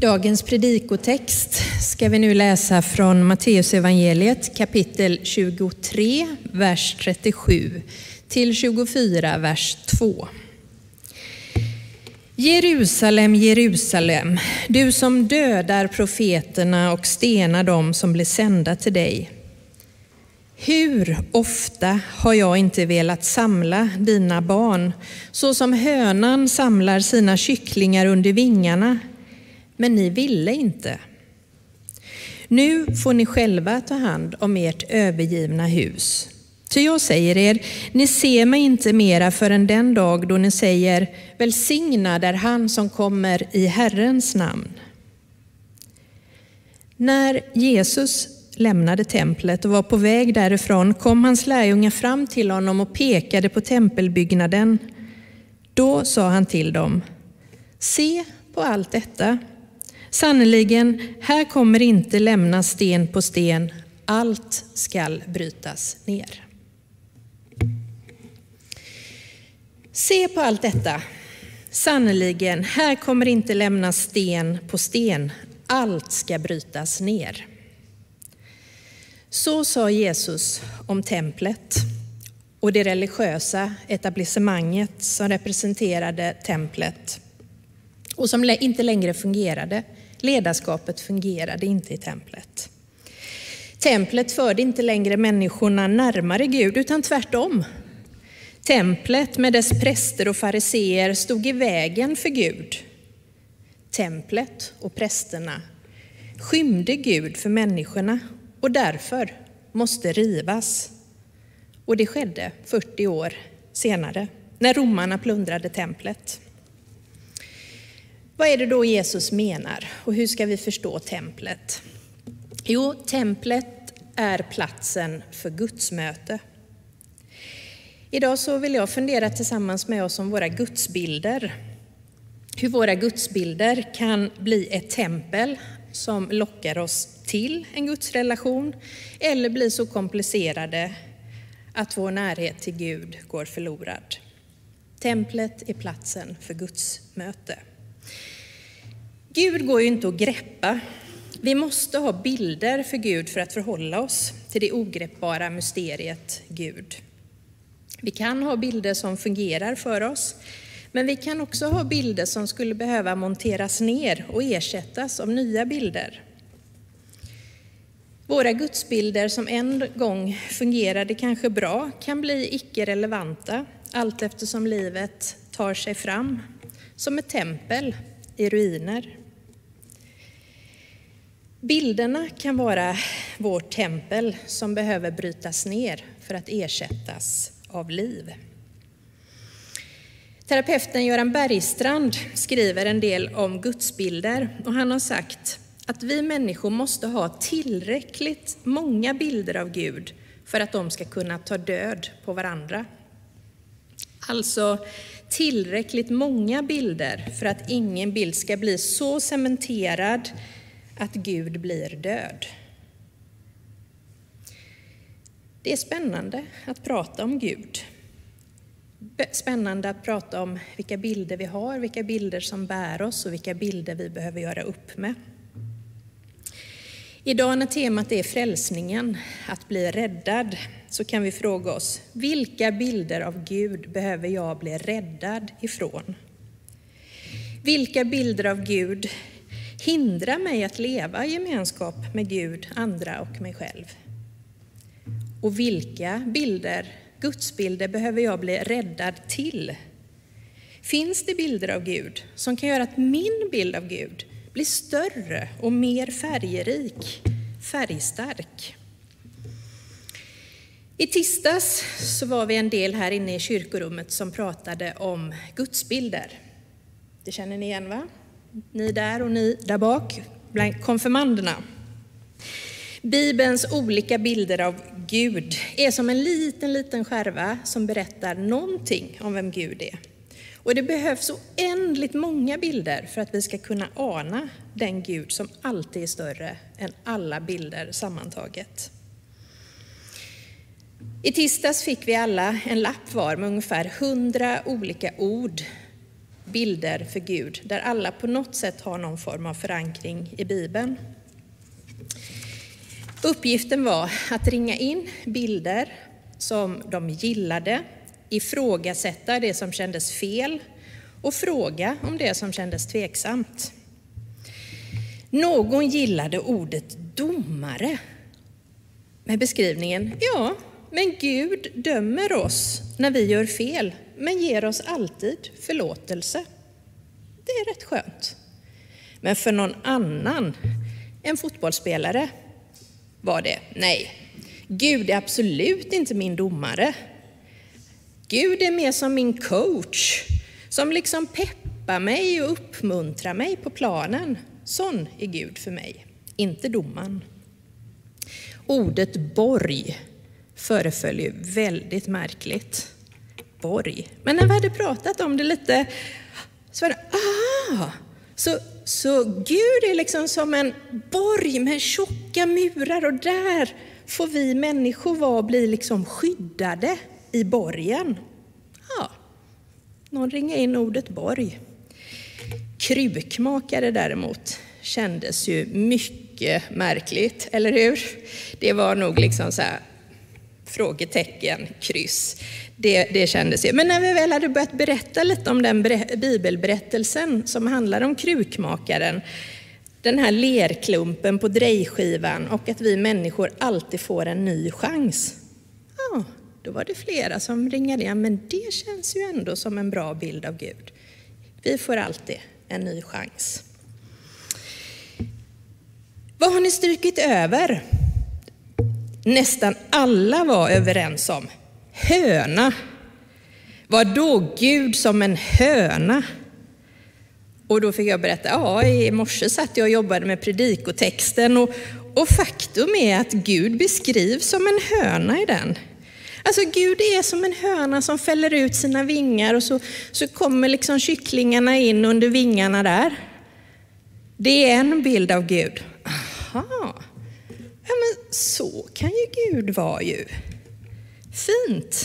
Dagens predikotext ska vi nu läsa från Matteusevangeliet kapitel 23, vers 37 till 24, vers 2. Jerusalem, Jerusalem, du som dödar profeterna och stenar dem som blir sända till dig. Hur ofta har jag inte velat samla dina barn, så som hönan samlar sina kycklingar under vingarna, men ni ville inte. Nu får ni själva ta hand om ert övergivna hus. Ty jag säger er, ni ser mig inte mera förrän den dag då ni säger, välsignad är han som kommer i Herrens namn. När Jesus lämnade templet och var på väg därifrån kom hans lärjungar fram till honom och pekade på tempelbyggnaden. Då sa han till dem, se på allt detta. Sannoliken, här kommer inte lämnas sten på sten, allt skall brytas ner. Se på allt detta. Sannoliken, här kommer inte lämnas sten på sten, allt ska brytas ner. Så sa Jesus om templet och det religiösa etablissemanget som representerade templet och som inte längre fungerade. Ledarskapet fungerade inte i templet. Templet förde inte längre människorna närmare Gud utan tvärtom. Templet med dess präster och fariseer stod i vägen för Gud. Templet och prästerna skymde Gud för människorna och därför måste rivas. Och det skedde 40 år senare när romarna plundrade templet. Vad är det då Jesus menar och hur ska vi förstå templet? Jo, templet är platsen för Guds möte. Idag så vill jag fundera tillsammans med oss om våra gudsbilder. Hur våra gudsbilder kan bli ett tempel som lockar oss till en gudsrelation eller bli så komplicerade att vår närhet till Gud går förlorad. Templet är platsen för Guds möte. Gud går ju inte att greppa. Vi måste ha bilder för Gud för att förhålla oss till det ogreppbara mysteriet Gud. Vi kan ha bilder som fungerar för oss, men vi kan också ha bilder som skulle behöva monteras ner och ersättas av nya bilder. Våra gudsbilder som en gång fungerade kanske bra kan bli icke-relevanta allt eftersom livet tar sig fram som ett tempel i ruiner. Bilderna kan vara vårt tempel som behöver brytas ner för att ersättas av liv. Terapeuten Göran Bergstrand skriver en del om gudsbilder och han har sagt att vi människor måste ha tillräckligt många bilder av Gud för att de ska kunna ta död på varandra. Alltså tillräckligt många bilder för att ingen bild ska bli så cementerad att Gud blir död. Det är spännande att prata om Gud. Spännande att prata om vilka bilder vi har, vilka bilder som bär oss och vilka bilder vi behöver göra upp med. Idag när temat är frälsningen, att bli räddad, så kan vi fråga oss, vilka bilder av Gud behöver jag bli räddad ifrån? Vilka bilder av Gud hindrar mig att leva i gemenskap med Gud, andra och mig själv? Och vilka gudsbilder behöver jag bli räddad till? Finns det bilder av Gud som kan göra att min bild av Gud blir större och mer färgstark? I tisdags så var vi en del här inne i kyrkorummet som pratade om gudsbilder. Det känner ni igen, va? Ni där och ni där bak, bland konfirmanderna. Bibelns olika bilder av Gud är som en liten skärva som berättar någonting om vem Gud är. Och det behövs oändligt många bilder för att vi ska kunna ana den Gud som alltid är större än alla bilder sammantaget. I tisdags fick vi alla en lapp var med ungefär 100 olika ord, bilder för Gud, där alla på något sätt har någon form av förankring i Bibeln. Uppgiften var att ringa in bilder som de gillade, ifrågasätta det som kändes fel och fråga om det som kändes tveksamt. Någon gillade ordet domare med beskrivningen: ja, men Gud dömer oss när vi gör fel, men ger oss alltid förlåtelse. Det är rätt skönt. Men för någon annan, en fotbollsspelare, var det: nej, Gud är absolut inte min domare. Gud är mer som min coach, som liksom peppar mig och uppmuntrar mig på planen. Sån är Gud för mig, inte domaren. Ordet borg föreföll ju väldigt märkligt. Borg. Men när vi hade pratat om det lite så var det, så Gud är liksom som en borg med tjocka murar, och där får vi människor vara och bli liksom skyddade i borgen. Ja, någon ringer in ordet borg. Krukmakare däremot kändes ju mycket märkligt, eller hur? Det var nog liksom så här frågetecken, kryss. Det kändes ju. Men när vi väl hade börjat berätta lite om den bibelberättelsen som handlar om krukmakaren, den här lerklumpen på drejskivan och att vi människor alltid får en ny chans. Ja, då var det flera som ringade in. Men det känns ju ändå som en bra bild av Gud. Vi får alltid en ny chans. Vad har ni strykit över? Nästan alla var överens om höna. Vad då Gud som en höna? Och då fick jag berätta, ja, i morse satt jag och jobbade med predikotexten och faktum är att Gud beskrivs som en höna i den. Alltså Gud är som en höna som fäller ut sina vingar och så kommer liksom kycklingarna in under vingarna där. Det är en bild av Gud. Aha. Ja, men så kan ju Gud vara ju. Fint.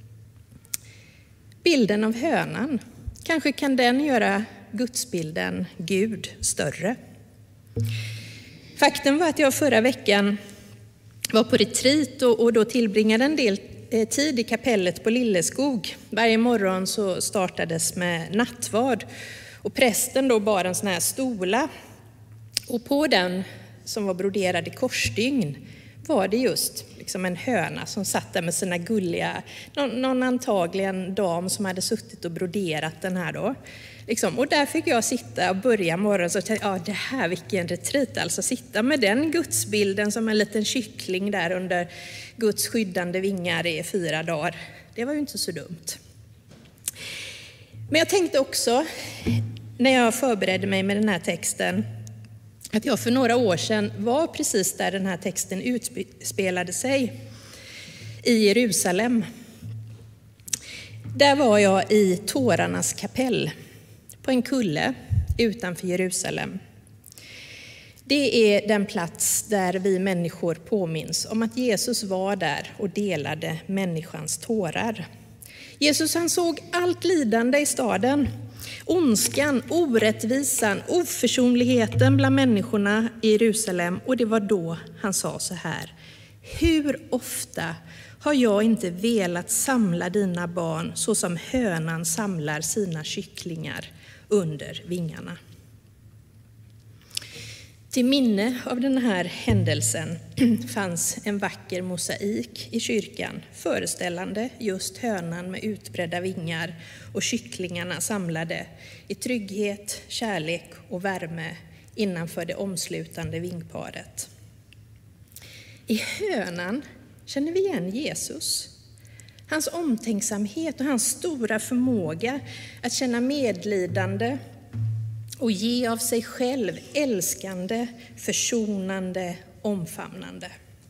Bilden av hönan. Kanske kan den göra gudsbilden Gud större. Faktum var att jag förra veckan var på retreat och då tillbringade en del tid i kapellet på Lilleskog. Varje morgon så startades med nattvard och prästen då bar en sån här stola. Och på den som var broderad i korsstygn var det just liksom en höna som satt där med sina gulliga, någon antagligen dam som hade suttit och broderat den här då. Liksom, och där fick jag sitta och börja morgonen så tänkte jag, det här vilken retreat, alltså sitta med den gudsbilden som en liten kyckling där under Guds skyddande vingar i 4 dagar. Det var ju inte så dumt. Men jag tänkte också, när jag förberedde mig med den här texten, att jag för några år sedan var precis där den här texten utspelade sig, i Jerusalem. Där var jag i Tårarnas kapell, på en kulle utanför Jerusalem. Det är den plats där vi människor påminns om att Jesus var där och delade människans tårar. Jesus, han såg allt lidande i staden. Ondskan, orättvisan, oförsonligheten bland människorna i Jerusalem. Och det var då han sa så här: hur ofta har jag inte velat samla dina barn så som hönan samlar sina kycklingar under vingarna. Till minne av den här händelsen fanns en vacker mosaik i kyrkan föreställande just hönan med utbredda vingar och kycklingarna samlade i trygghet, kärlek och värme innanför det omslutande vingparet. I hönan känner vi igen Jesus. Hans omtänksamhet och hans stora förmåga att känna medlidande och ge av sig själv, älskande, försonande, omfamnande.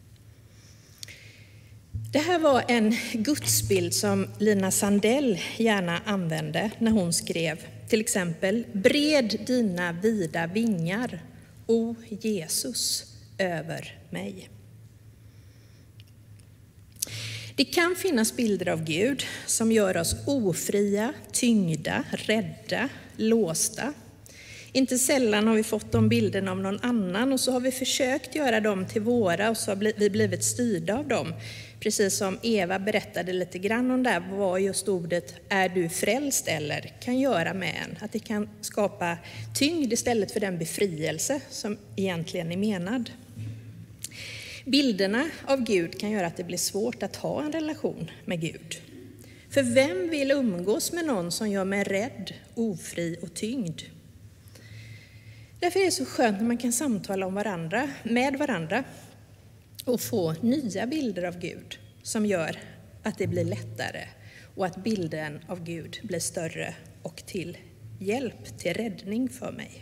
Det här var en gudsbild som Lina Sandell gärna använde när hon skrev till exempel: bred dina vida vingar, o Jesus, över mig. Det kan finnas bilder av Gud som gör oss ofria, tyngda, rädda, låsta. Inte sällan har vi fått de bilderna av någon annan och så har vi försökt göra dem till våra och så har vi blivit styrda av dem. Precis som Eva berättade lite grann om där, vad just ordet "är du frälst" eller kan göra med en. Att det kan skapa tyngd istället för den befrielse som egentligen är menad. Bilderna av Gud kan göra att det blir svårt att ha en relation med Gud. För vem vill umgås med någon som gör mig rädd, ofri och tyngd? Därför är det så skönt när man kan samtala med varandra och få nya bilder av Gud som gör att det blir lättare och att bilden av Gud blir större och till hjälp, till räddning för mig.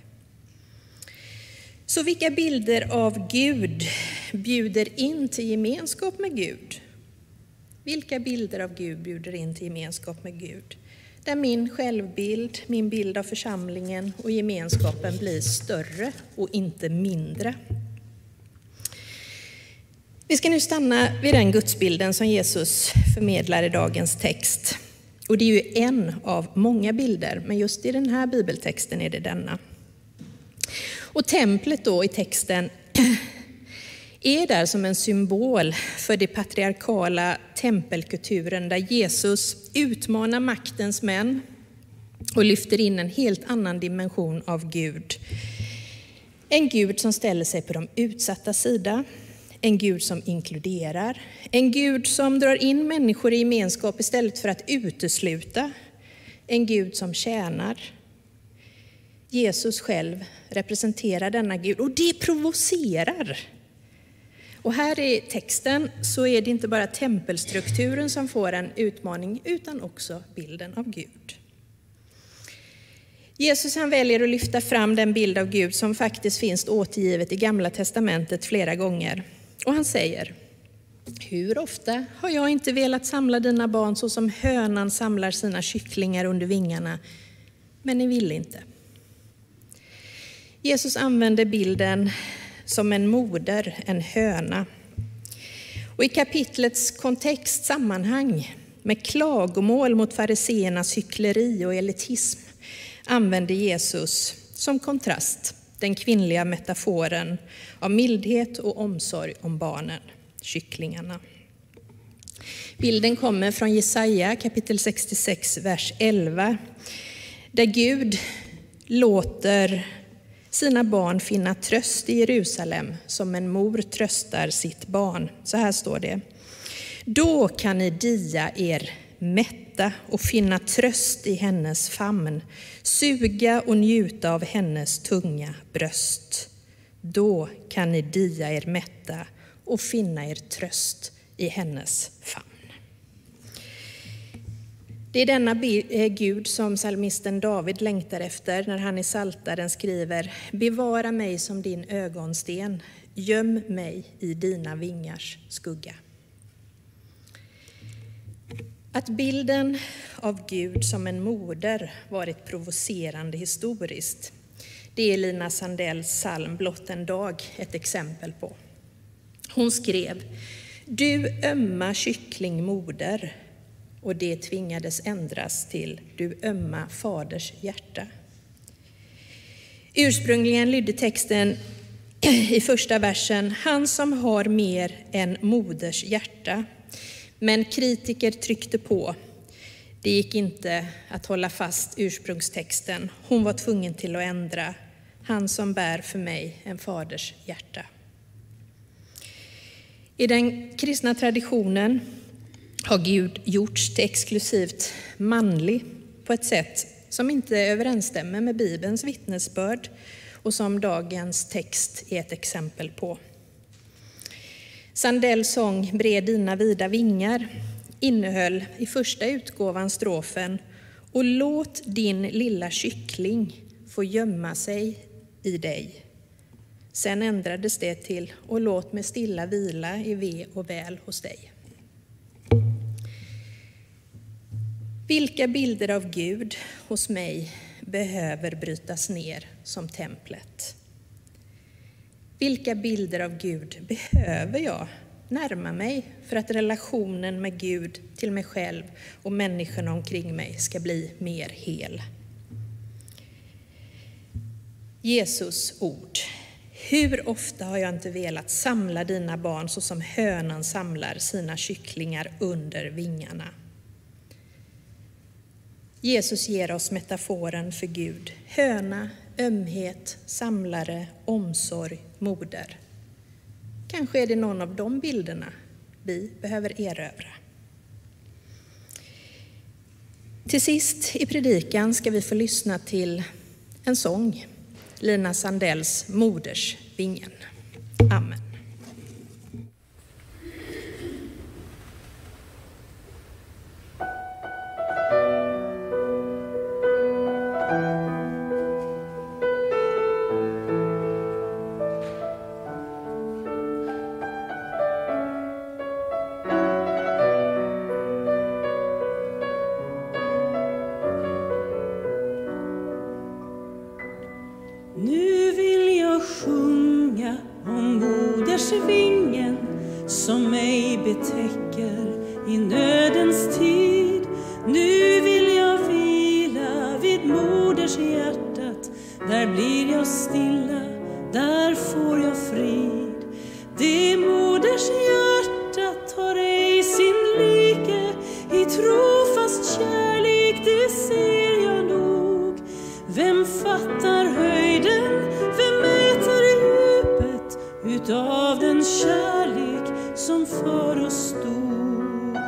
Så vilka bilder av Gud bjuder in till gemenskap med Gud? Vilka bilder av Gud bjuder in till gemenskap med Gud? Där min självbild, min bild av församlingen och gemenskapen blir större och inte mindre. Vi ska nu stanna vid den gudsbilden som Jesus förmedlar i dagens text. Och det är ju en av många bilder, men just i den här bibeltexten är det denna. Och templet då i texten är där som en symbol för det patriarkala tempelkulturen där Jesus utmanar maktens män och lyfter in en helt annan dimension av Gud. En Gud som ställer sig på de utsatta sida, en Gud som inkluderar, en Gud som drar in människor i gemenskap istället för att utesluta, en Gud som tjänar. Jesus själv representerar denna Gud och det provocerar. Och här i texten så är det inte bara tempelstrukturen som får en utmaning utan också bilden av Gud. Jesus han väljer att lyfta fram den bild av Gud som faktiskt finns återgivet i Gamla testamentet flera gånger. Och han säger: hur ofta har jag inte velat samla dina barn så som hönan samlar sina kycklingar under vingarna, men ni vill inte. Jesus använder bilden som en moder, en höna. Och i kapitlets kontext, sammanhang med klagomål mot fariseernas hyckleri och elitism använder Jesus som kontrast den kvinnliga metaforen av mildhet och omsorg om barnen, kycklingarna. Bilden kommer från Jesaja kapitel 66, vers 11, där Gud låter sina barn finna tröst i Jerusalem som en mor tröstar sitt barn. Så här står det: då kan ni dia er mätta och finna tröst i hennes famn, suga och njuta av hennes tunga bröst. Då kan ni dia er mätta och finna er tröst i hennes famn. Det är denna Gud som psalmisten David längtar efter när han i Psaltaren skriver: bevara mig som din ögonsten, göm mig i dina vingars skugga. Att bilden av Gud som en moder varit provocerande historiskt, det är Lina Sandells psalm Blott en dag ett exempel på. Hon skrev: du ömma kycklingmoder, och det tvingades ändras till du ömma faders hjärta. Ursprungligen lydde texten i första versen: han som har mer än moders hjärta. Men kritiker tryckte på. Det gick inte att hålla fast ursprungstexten. Hon var tvungen till att ändra: han som bär för mig en faders hjärta. I den kristna traditionen har Gud gjorts till exklusivt manlig på ett sätt som inte överensstämmer med Bibelns vittnesbörd och som dagens text är ett exempel på. Sandells sång Bred dina vida vingar innehöll i första utgåvan strofen: och låt din lilla kyckling få gömma sig i dig. Sen ändrades det till: och låt mig stilla vila i ve och väl hos dig. Vilka bilder av Gud hos mig behöver brytas ner som templet? Vilka bilder av Gud behöver jag närma mig för att relationen med Gud till mig själv och människorna omkring mig ska bli mer hel. Jesus ord. Hur ofta har jag inte velat samla dina barn så som hönan samlar sina kycklingar under vingarna. Jesus ger oss metaforen för Gud. Höna, ömhet, samlare, omsorg, moder. Kanske är det någon av de bilderna vi behöver erövra. Till sist i predikan ska vi få lyssna till en sång. Lina Sandells Modersvingen. Amen. Nu vill jag sjunga om modersvingen som mig betäcker i nödens tid. Nu vill jag vila vid modershjärtat, där blir jag stilla, där får jag frid. Det modershjärtat har ej sin like, i trofast kärlek det ser jag nog. Vem fattar höjden, vem mäter djupet utav den kärlek som för oss stod?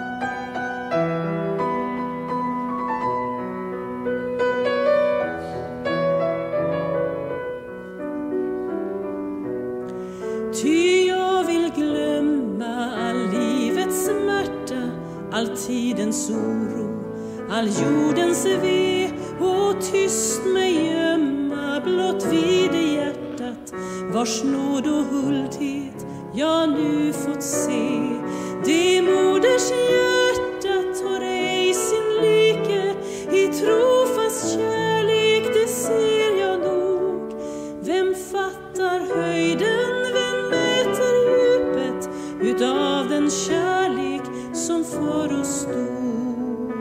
Ty jag vill glömma all livets smärta, all tidens oro, all jordens ve, och tyst mig gömma blott vid hjärtat, vars nåd och huldhet jag nu fått se. Det moders hjärtat har ej sin like, i trofast kärlek det ser jag nog. Vem fattar höjden, vem mäter djupet utav den kärlek som för oss stod?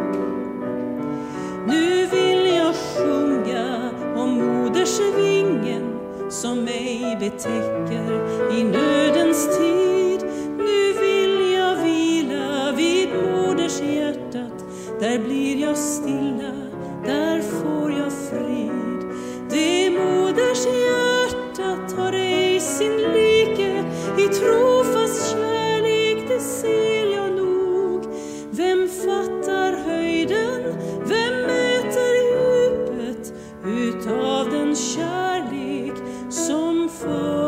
Nu vill jag sjunga om modersvingen som mig betäcker i nödens tid. Nu vill jag vila vid modershjärtat, där blir jag stilla, där får jag frid. Det modershjärtat har ej sin like, i trofast kärlek det ser jag nog. Vem fattar höjden, vem mäter djupet utav den kärlek som för